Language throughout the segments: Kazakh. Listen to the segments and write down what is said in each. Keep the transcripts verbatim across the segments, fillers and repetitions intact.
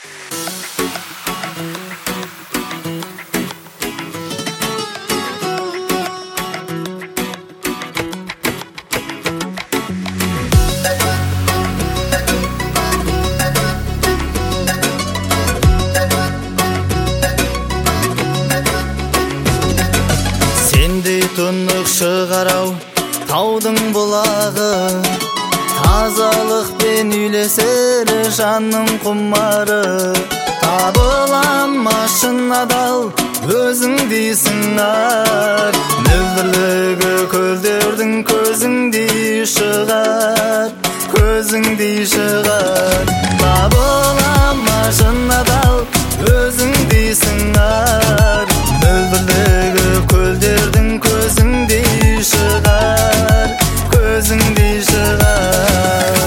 Тұнық шығарау таудың бұлағы, тазалықпен үйлесер жанның құмары. Табылама шын адал өзіңдей сыңар, мөлдірлігі көлдердің көзіңдей шығар, көзіңдей шығар. Табылама шын адал өзіңдей сыңар, мөлдірлігі көлдердің көзіңдей шығар, көзіңдей шығар.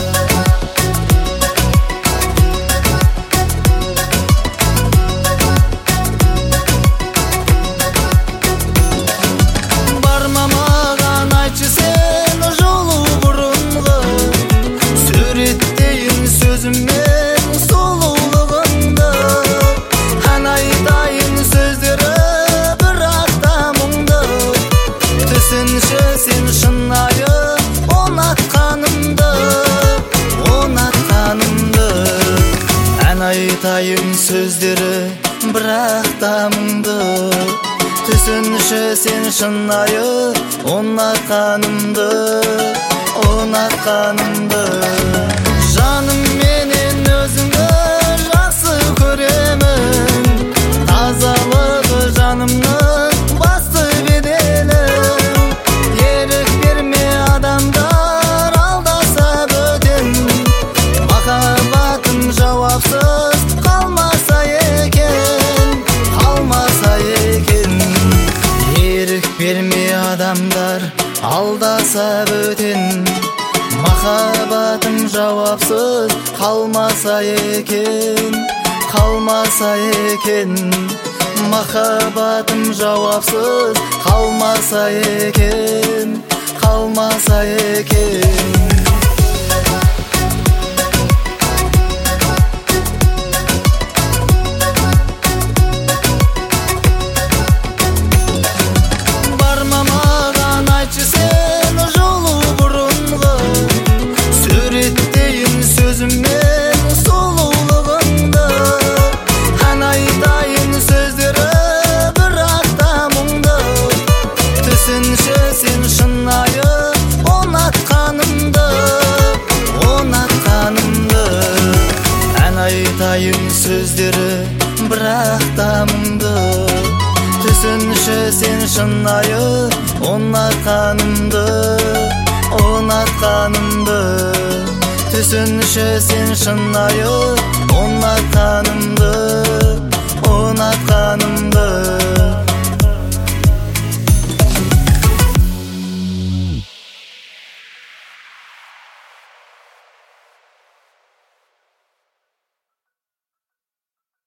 Барма маған айтшы сен жолу бұрынғы, суреттейін сөзіммен сұлулығыңды. Ән айтайын сөздері бірақ та мұңды, түсінші сен шынайы ұнатқанымды, ұнатқанымды. Ән айтайын сөздері бірақ та мұңды, түсінші сен шынайы ұнатқанымды, ұнатқанымды. Жаным менен өзіңді жақсы көремін, тазалығы жанымның басты беделі. Ерік берме адамдар алдаса бөтен, махаббатым жауапсыз қалмаса екен, қалмаса екен. Ерік берме адамдар алдаса бөтен, махаббатым жауапсыз қалмаса екен, қалмаса екен. Махаббатым жауапсыз қалмаса екен, қалмаса екен. Барма маған айтшы сен жолу бұрынғы, суреттейін сөзіммен сұлулығыңды. Ән айтайын сөздері бірақ та мұңды, түсінші сен шынайы ұнатқанымды, ұнатқанымды. Ән айтайын сөздері бірақ та мұңды, түсінші сен шынайы ұнатқанымды, ұнатқанымды. Түсінші сен шынайы ұнатқанымды,